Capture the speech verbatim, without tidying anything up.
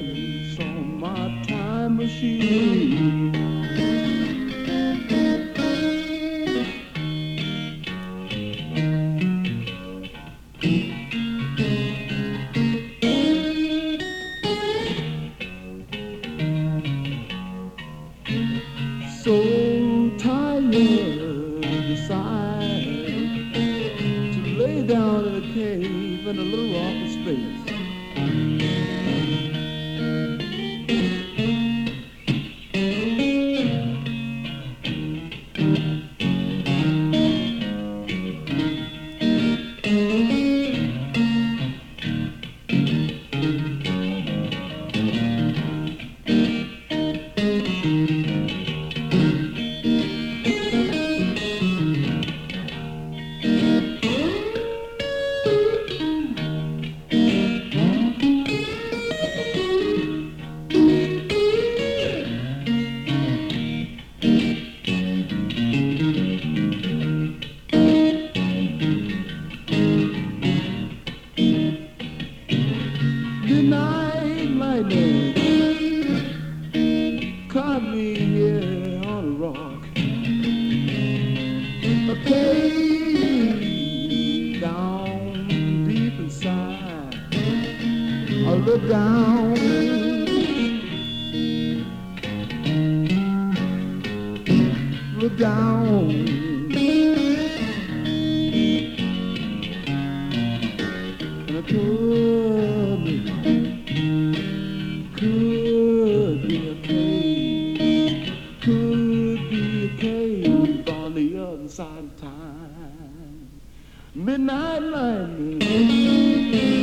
lights on my time machine. So tired, decide to lay down in a cave in a little rocky space. Midnight lightning caught me here on a rock. A cave down deep inside. I look down, look down. And I could be, could be a cave, could be a cave on the other side of time. Midnight lightning.